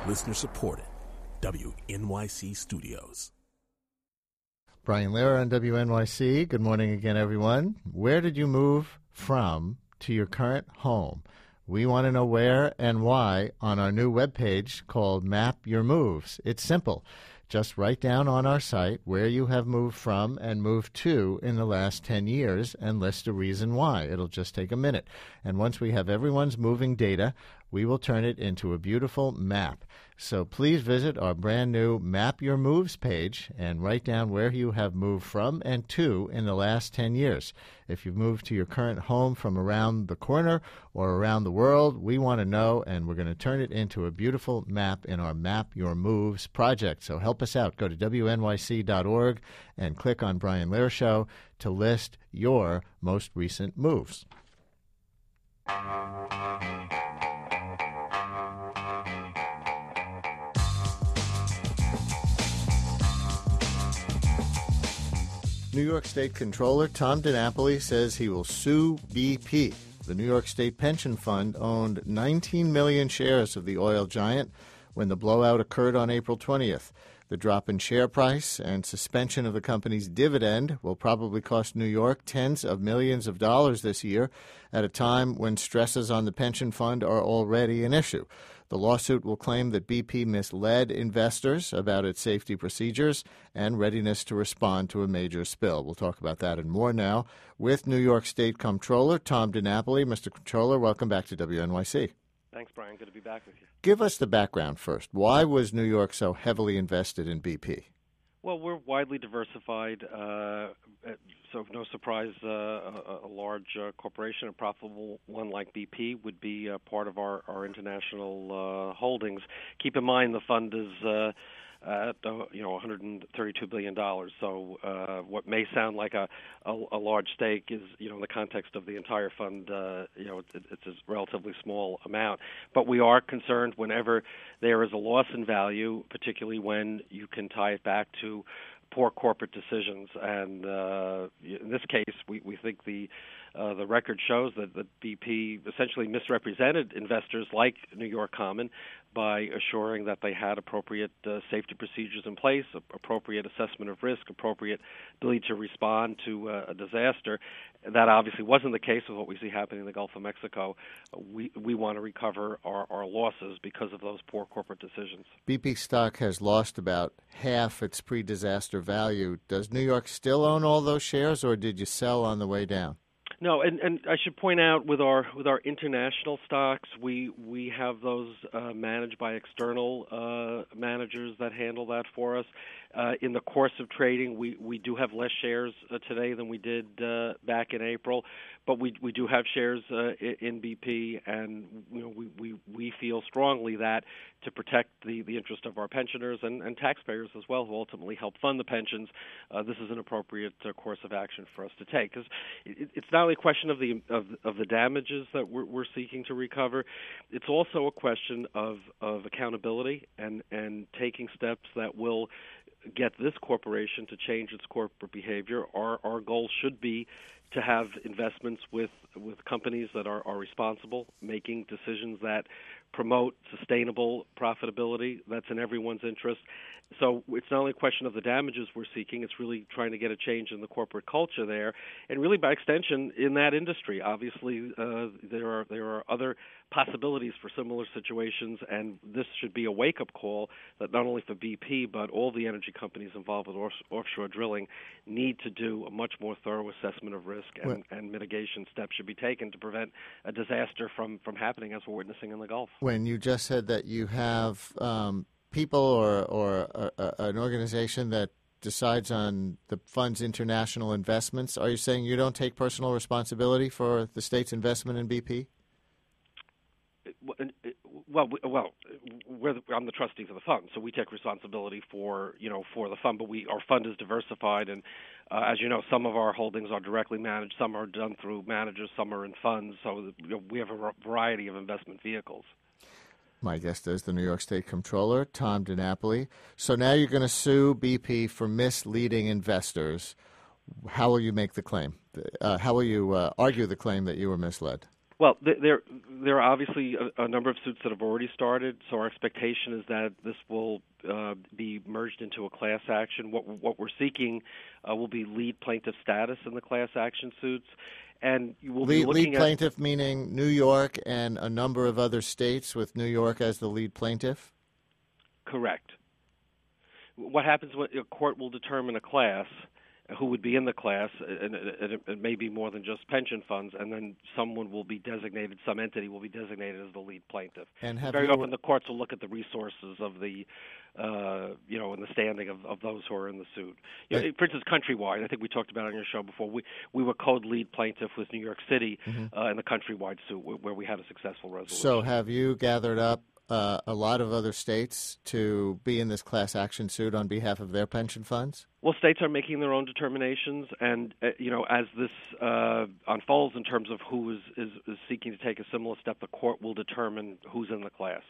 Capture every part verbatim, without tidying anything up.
Listener supported. W N Y C Studios. Brian Lehrer on W N Y C. Good morning again, everyone. Where did you move from to your current home? We want to know where and why on our new webpage called Map Your Moves. It's simple. Just write down on our site where you have moved from and moved to in the last ten years and list a reason why. It'll just take a minute. And once we have everyone's moving data, we will turn it into a beautiful map. So please visit our brand new Map Your Moves page and write down where you have moved from and to in the last ten years. If you've moved to your current home from around the corner or around the world, we want to know, and we're going to turn it into a beautiful map in our Map Your Moves project. So help us out. Go to W N Y C dot org and click on Brian Lehrer Show to list your most recent moves. New York State Comptroller Tom DiNapoli says he will sue B P. The New York State Pension Fund owned nineteen million shares of the oil giant when the blowout occurred on April twentieth. The drop in share price and suspension of the company's dividend will probably cost New York tens of millions of dollars this year at a time when stresses on the pension fund are already an issue. The lawsuit will claim that B P misled investors about its safety procedures and readiness to respond to a major spill. We'll talk about that and more now with New York State Comptroller Tom DiNapoli. Mister Comptroller, welcome back to W N Y C. Thanks, Brian. Good to be back with you. Give us the background first. Why was New York so heavily invested in B P? Well, we're widely diversified, uh, so no surprise uh, a, a large uh, corporation, a profitable one like B P, would be uh, part of our, our international uh, holdings. Keep in mind the fund is uh, at uh, you know one hundred thirty-two billion dollars. So uh, what may sound like a, a, a large stake is, you know, in the context of the entire fund, uh, you know, it, it's a relatively small amount. But we are concerned whenever there is a loss in value, particularly when you can tie it back to poor corporate decisions. And uh, in this case, we, we think the uh, the record shows that, that B P essentially misrepresented investors like New York Common by assuring that they had appropriate uh, safety procedures in place, appropriate assessment of risk, appropriate ability to respond to uh, a disaster. That obviously wasn't the case with what we see happening in the Gulf of Mexico. We we want to recover our, our losses because of those poor corporate decisions. B P stock has lost about half its pre-disaster value. Does New York still own all those shares, or did you sell on the way down? No, and, and I should point out with our with our international stocks, we we have those uh, managed by external uh, managers that handle that for us. Uh, in the course of trading, we, we do have less shares uh, today than we did uh, back in April, but we we do have shares uh, in B P, and you know we, we, we feel strongly that to protect the, the interest of our pensioners and, and taxpayers as well, who ultimately help fund the pensions, uh, this is an appropriate uh, course of action for us to take. Because it, it's not only a question of the of, of the damages that we're, we're seeking to recover, it's also a question of, of accountability and, and taking steps that will get this corporation to change its corporate behavior. Our our goal should be to have investments with, with companies that are, are responsible, making decisions that promote sustainable profitability. That's in everyone's interest. So it's not only a question of the damages we're seeking, it's really trying to get a change in the corporate culture there, and really by extension in that industry. Obviously, uh, there are there are other possibilities for similar situations, and this should be a wake-up call that not only for B P, but all the energy companies involved with off- offshore drilling need to do a much more thorough assessment of risk, and, well, and mitigation steps should be taken to prevent a disaster from, from happening as we're witnessing in the Gulf. When you just said that you have um, people or, or a, a, an organization that decides on the fund's international investments, are you saying you don't take personal responsibility for the state's investment in B P? Well, well, we're the, I'm the trustee for the fund, so we take responsibility for you know for the fund. But we our fund is diversified, and uh, as you know, some of our holdings are directly managed, some are done through managers, some are in funds. So you know, we have a variety of investment vehicles. My guest is the New York State Comptroller, Tom DiNapoli. So now you're going to sue B P for misleading investors. How will you make the claim? Uh, how will you uh, argue the claim that you were misled? Well, th- there there are obviously a, a number of suits that have already started. So our expectation is that this will uh, be merged into a class action. What what we're seeking uh, will be lead plaintiff status in the class action suits, and you will lead, be looking lead at plaintiff meaning New York and a number of other states with New York as the lead plaintiff. Correct. What happens when a court will determine a class, who would be in the class, and it, it may be more than just pension funds, and then someone will be designated, some entity will be designated as the lead plaintiff. And have Very you... often the courts will look at the resources of the, uh, you know, and the standing of, of those who are in the suit. You know, for instance, Countrywide, I think we talked about it on your show before, we, we were co-lead plaintiff with New York City mm-hmm. uh, in the Countrywide suit where, where we had a successful resolution. So have you gathered up Uh, a lot of other states to be in this class action suit on behalf of their pension funds? Well, states are making their own determinations, and uh, you know, as this uh, unfolds in terms of who is, is, is seeking to take a similar step, the court will determine who's in the class.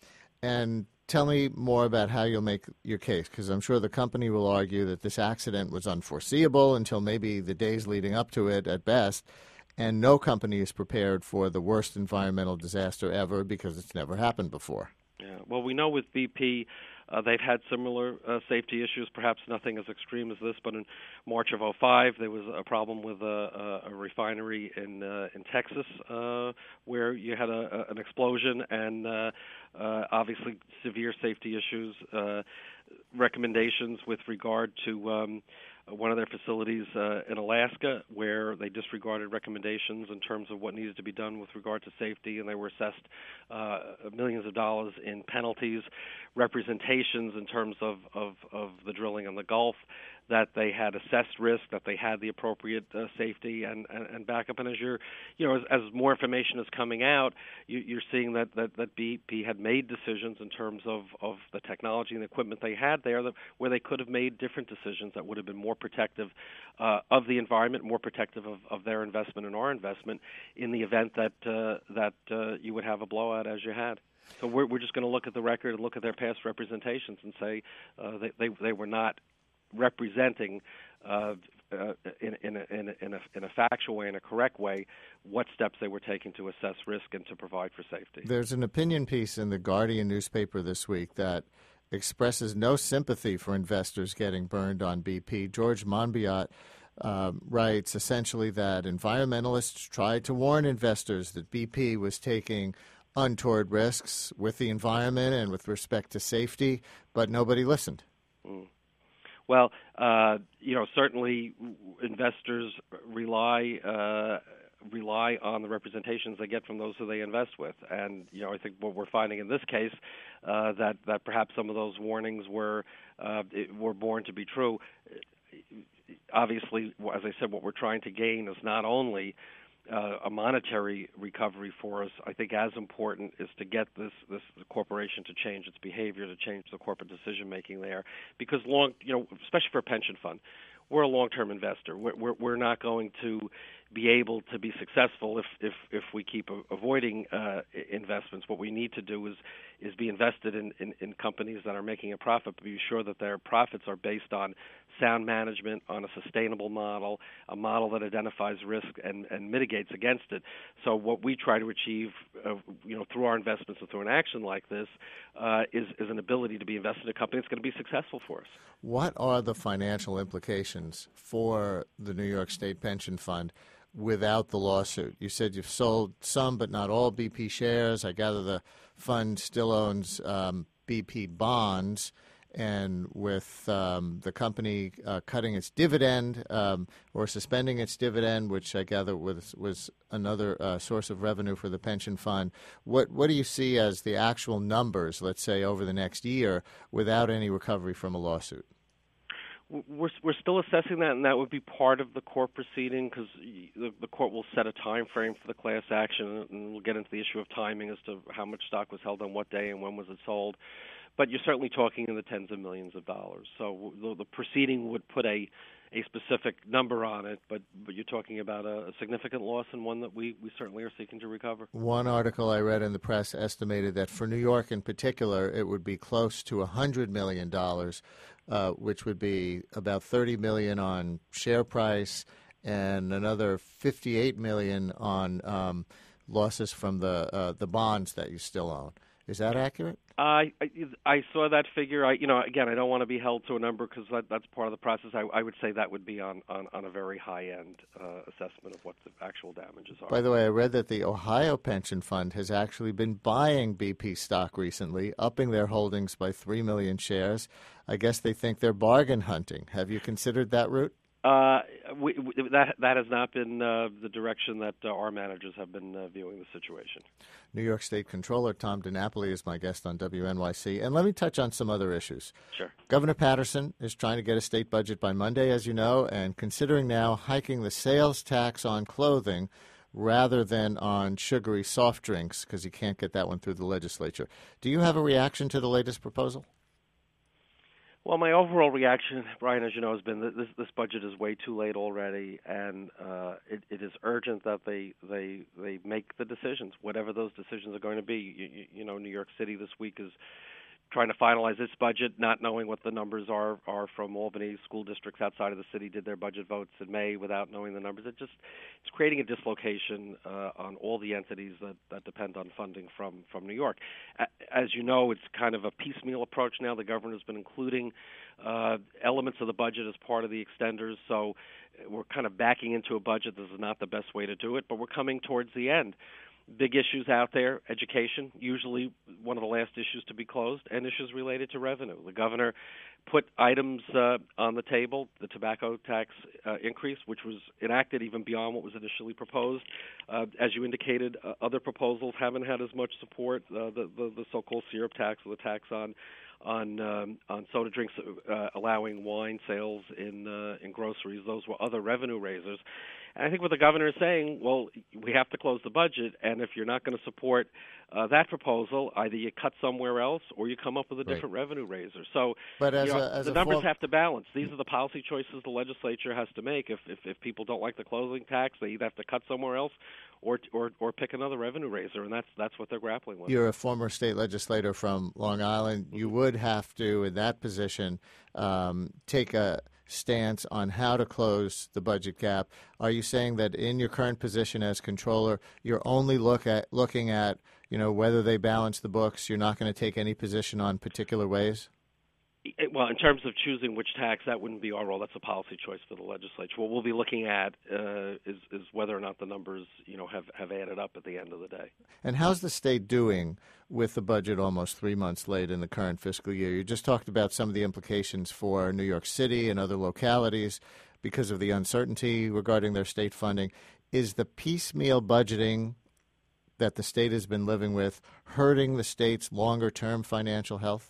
And tell me more about how you'll make your case, because I'm sure the company will argue that this accident was unforeseeable until maybe the days leading up to it at best. And no company is prepared for the worst environmental disaster ever because it's never happened before. Yeah. Well, we know with B P, uh, they've had similar uh, safety issues, perhaps nothing as extreme as this, but in March of oh five, there was a problem with a, a, a refinery in uh, in Texas uh, where you had a, a, an explosion and uh, uh, obviously severe safety issues, uh, recommendations with regard to um, one of their facilities uh, in Alaska where they disregarded recommendations in terms of what needed to be done with regard to safety, and they were assessed uh, millions of dollars in penalties, representations in terms of, of, of the drilling in the Gulf, that they had assessed risk, that they had the appropriate uh, safety and, and, and backup. And as you're, you know, as, as more information is coming out, you, you're seeing that, that, that B P had made decisions in terms of, of the technology and the equipment they had there that, where they could have made different decisions that would have been more protective uh, of the environment, more protective of, of their investment and our investment in the event that uh, that uh, you would have a blowout as you had. So we're, we're just going to look at the record and look at their past representations and say uh, they, they they were not representing uh, uh, in, in, a, in, a, in, a, in a factual way, in a correct way, what steps they were taking to assess risk and to provide for safety. There's an opinion piece in the Guardian newspaper this week that expresses no sympathy for investors getting burned on B P. George Monbiot uh, writes essentially that environmentalists tried to warn investors that B P was taking untoward risks with the environment and with respect to safety, but nobody listened. Mm. Well, uh, you know, certainly investors rely uh, rely on the representations they get from those who they invest with, and you know, I think what we're finding in this case uh, that that perhaps some of those warnings were uh, were born to be true. Obviously, as I said, what we're trying to gain is not only Uh, a monetary recovery for us. I think as important is to get this this corporation to change its behavior, to change the corporate decision making there, because long, you know, especially for a pension fund, we're a long-term investor. We're we're, we're not going to be able to be successful if if, if we keep avoiding uh, investments. What we need to do is is be invested in, in, in companies that are making a profit, but be sure that their profits are based on sound management, on a sustainable model, a model that identifies risk and, and mitigates against it. So what we try to achieve, uh, you know, through our investments and through an action like this, uh, is, is an ability to be invested in a company that's going to be successful for us. What are the financial implications for the New York State Pension Fund without the lawsuit? You said you've sold some but not all B P shares. I gather the fund still owns um, B P bonds. And with um, the company uh, cutting its dividend um, or suspending its dividend, which I gather was was another uh, source of revenue for the pension fund, what what do you see as the actual numbers, let's say, over the next year without any recovery from a lawsuit? We're we're still assessing that, and that would be part of the court proceeding because the, the court will set a time frame for the class action, and we'll get into the issue of timing as to how much stock was held on what day and when was it sold. But you're certainly talking in the tens of millions of dollars. So the, the proceeding would put a, a specific number on it, but, but you're talking about a, a significant loss and one that we, we certainly are seeking to recover. One article I read in the press estimated that for New York in particular, it would be close to one hundred million dollars, uh, which would be about thirty million dollars on share price and another fifty-eight million dollars on um, losses from the uh, the bonds that you still own. Is that accurate? I, I I saw that figure. I you know again I don't want to be held to a number because that, that's part of the process. I, I would say that would be on, on, on a very high end uh, assessment of what the actual damages are. By the way, I read that the Ohio Pension Fund has actually been buying B P stock recently, upping their holdings by three million shares. I guess they think they're bargain hunting. Have you considered that route? Uh, we, we, that that has not been uh, the direction that uh, our managers have been uh, viewing the situation. New York State Controller Tom DiNapoli is my guest on W N Y C. And let me touch on some other issues. Sure. Governor Patterson is trying to get a state budget by Monday, as you know, and considering now hiking the sales tax on clothing rather than on sugary soft drinks because he can't get that one through the legislature. Do you have a reaction to the latest proposal? Well, my overall reaction, Brian, as you know, has been that this, this budget is way too late already, and uh, it, it is urgent that they, they they make the decisions, whatever those decisions are going to be. You, you, you know, New York City this week is trying to finalize its budget, not knowing what the numbers are are from Albany. School districts outside of the city did their budget votes in May without knowing the numbers. It just it's creating a dislocation uh, on all the entities that, that depend on funding from, from New York. As you know, it's kind of a piecemeal approach now. The governor has been including uh, elements of the budget as part of the extenders, so we're kind of backing into a budget. This is not the best way to do it, but we're coming towards the end. Big issues out there, education, usually one of the last issues to be closed, and issues related to revenue. The governor put items uh, on the table, the tobacco tax uh, increase, which was enacted even beyond what was initially proposed. Uh, as you indicated, uh, other proposals haven't had as much support, uh, the, the, the so-called syrup tax or the tax on on um, on soda drinks, uh, allowing wine sales in uh, in groceries. Those were other revenue raisers. And I think what the governor is saying, well, we have to close the budget, and if you're not going to support uh, that proposal, either you cut somewhere else or you come up with a different right. revenue raiser. So but as you know, a, as the a numbers form- have to balance. These are the policy choices the legislature has to make. If, if if people don't like the closing tax, they either have to cut somewhere else or or or pick another revenue raiser, and that's that's what they're grappling with. You're a former state legislator from Long Island. You would have to, in that position, um, take a stance on how to close the budget gap. Are you saying that in your current position as controller, you're only look at looking at you know whether they balance the books? You're not going to take any position on particular ways? Well, in terms of choosing which tax, that wouldn't be our role. That's a policy choice for the legislature. What we'll be looking at uh, is, is whether or not the numbers, you know, have, have added up at the end of the day. And how's the state doing with the budget almost three months late in the current fiscal year? You just talked about some of the implications for New York City and other localities because of the uncertainty regarding their state funding. Is the piecemeal budgeting that the state has been living with hurting the state's longer-term financial health?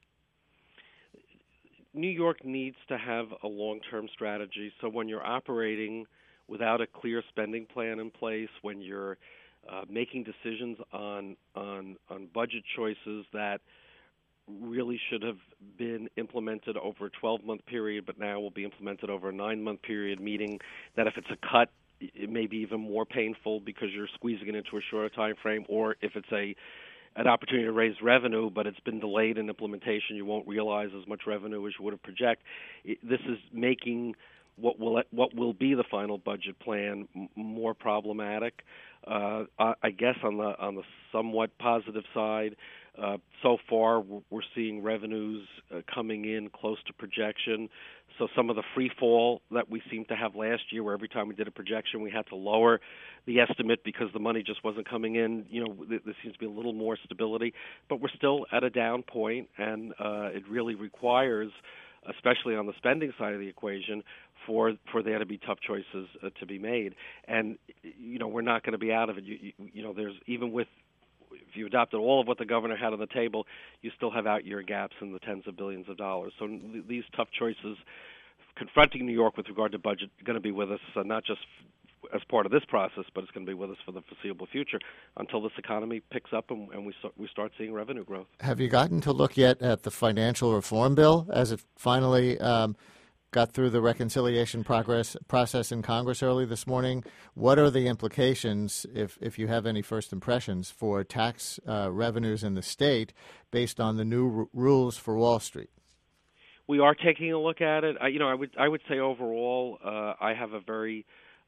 New York needs to have a long-term strategy. So when you're operating without a clear spending plan in place, when you're uh, making decisions on, on on budget choices that really should have been implemented over a twelve-month period, but now will be implemented over a nine-month period, meaning that if it's a cut, it may be even more painful because you're squeezing it into a shorter time frame, or if it's a an opportunity to raise revenue, but it's been delayed in implementation, you won't realize as much revenue as you would have projected. This is making what will what will be the final budget plan m- more problematic. Uh, I, I guess on the on the somewhat positive side, uh, so far we're, we're seeing revenues uh, coming in close to projection. So some of the free fall that we seemed to have last year, where every time we did a projection we had to lower the estimate because the money just wasn't coming in, you know, there seems to be a little more stability. But we're still at a down point, and uh, it really requires, especially on the spending side of the equation, for for there to be tough choices uh, to be made. And, you know, we're not going to be out of it. You, you, you know, there's even with if you adopted all of what the governor had on the table, you still have out-year gaps in the tens of billions of dollars. So th- these tough choices confronting New York with regard to budget are going to be with us, uh, not just f- as part of this process, but it's going to be with us for the foreseeable future until this economy picks up and, and we, start, we start seeing revenue growth. Have you gotten to look yet at the financial reform bill as it finally um, got through the reconciliation progress process in Congress early this morning? What are the implications, if, if you have any first impressions, for tax uh, revenues in the state based on the new r- rules for Wall Street? We are taking a look at it. I, you know, I would I would say overall, uh, I have a very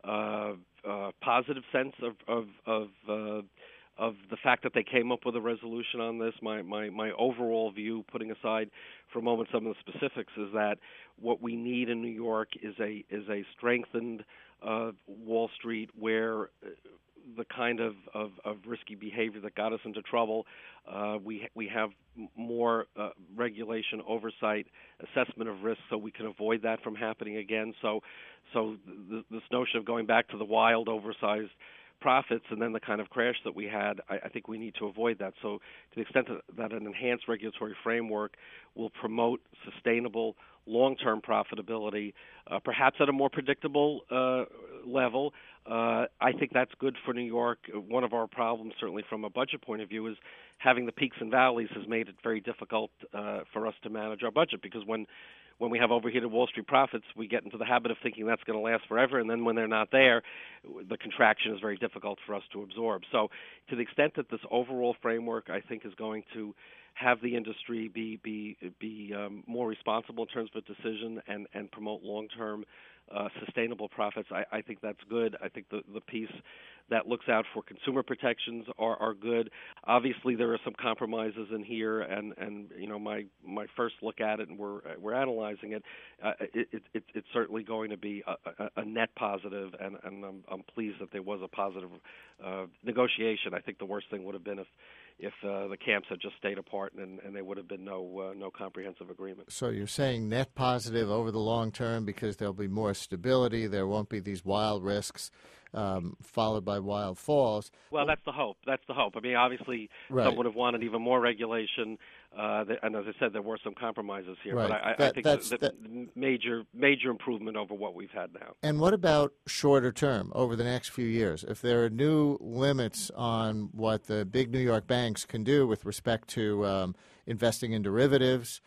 uh, uh, positive sense of of of, uh, of the fact that they came up with a resolution on this. My, my my overall view, putting aside for a moment some of the specifics, is that what we need in New York is a is a strengthened uh, Wall Street where the kind of, of, of risky behavior that got us into trouble, uh, we we have more uh, regulation, oversight, assessment of risk, so we can avoid that from happening again. So, so th- this notion of going back to the wild, oversized profits and then the kind of crash that we had, I, I think we need to avoid that. So, to the extent that, that an enhanced regulatory framework will promote sustainable long-term profitability, uh, perhaps at a more predictable uh, level, uh, I think that's good for New York. One of our problems, certainly from a budget point of view, is having the peaks and valleys has made it very difficult uh, for us to manage our budget, because when when we have overheated Wall Street profits, we get into the habit of thinking that's going to last forever, and then when they're not there, the contraction is very difficult for us to absorb. So to the extent that this overall framework, I think, is going to have the industry be be be um, more responsible in terms of a decision and, and promote long-term uh, sustainable profits, I, I think that's good. I think the, the piece that looks out for consumer protections are, are good. Obviously, there are some compromises in here, and, and you know my, my first look at it, and we're we're analyzing it. Uh, it, it, it it's certainly going to be a, a, a net positive, and, and I'm, I'm pleased that there was a positive uh, negotiation. I think the worst thing would have been if if uh, the camps had just stayed apart and, and there would have been no uh, no comprehensive agreement. So you're saying net positive over the long term because there'll be more stability, there won't be these wild risks um, followed by wild falls. Well, that's the hope. That's the hope. I mean, obviously, right. Some would have wanted even more regulation, uh, and as I said, there were some compromises here. Right. But I, that, I think that's, that, that major major improvement over what we've had now. And what about shorter term, over the next few years? If there are new limits on what the big New York banks can do with respect to um, investing in derivatives,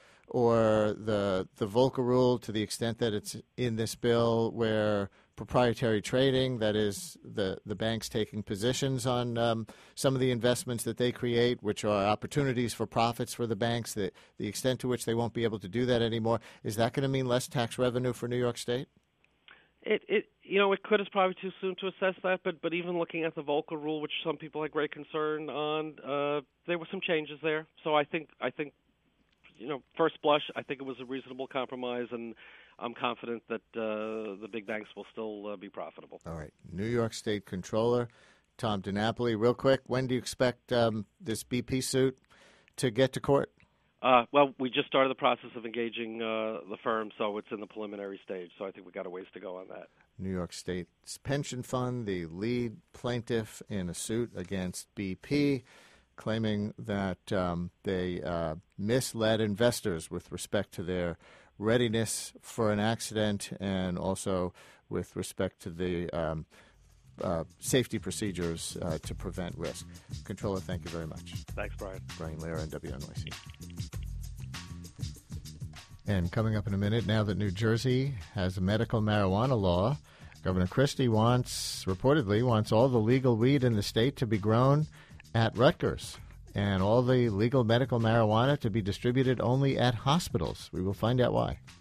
or the the Volcker rule to the extent that it's in this bill, where proprietary trading, that is the, the banks taking positions on um, some of the investments that they create, which are opportunities for profits for the banks, the, the extent to which they won't be able to do that anymore, is that going to mean less tax revenue for New York State? It, it, you know, it could. It's probably too soon to assess that, but but even looking at the Volcker rule, which some people had great concern on, uh, there were some changes there. So I think I think, you know, first blush, I think it was a reasonable compromise, and I'm confident that uh, the big banks will still uh, be profitable. All right. New York State Controller Tom DiNapoli, real quick, when do you expect um, this B P suit to get to court? Uh, well, we just started the process of engaging uh, the firm, so it's in the preliminary stage. So I think we've got a ways to go on that. New York State's pension fund, the lead plaintiff in a suit against B P, claiming that um, they uh, misled investors with respect to their readiness for an accident, and also with respect to the um, uh, safety procedures uh, to prevent risk. Controller, thank you very much. Thanks, Brian. Brian Lehrer on W N Y C. And coming up in a minute, now that New Jersey has a medical marijuana law, Governor Christie wants, reportedly, wants all the legal weed in the state to be grown at Rutgers, and all the legal medical marijuana to be distributed only at hospitals. We will find out why.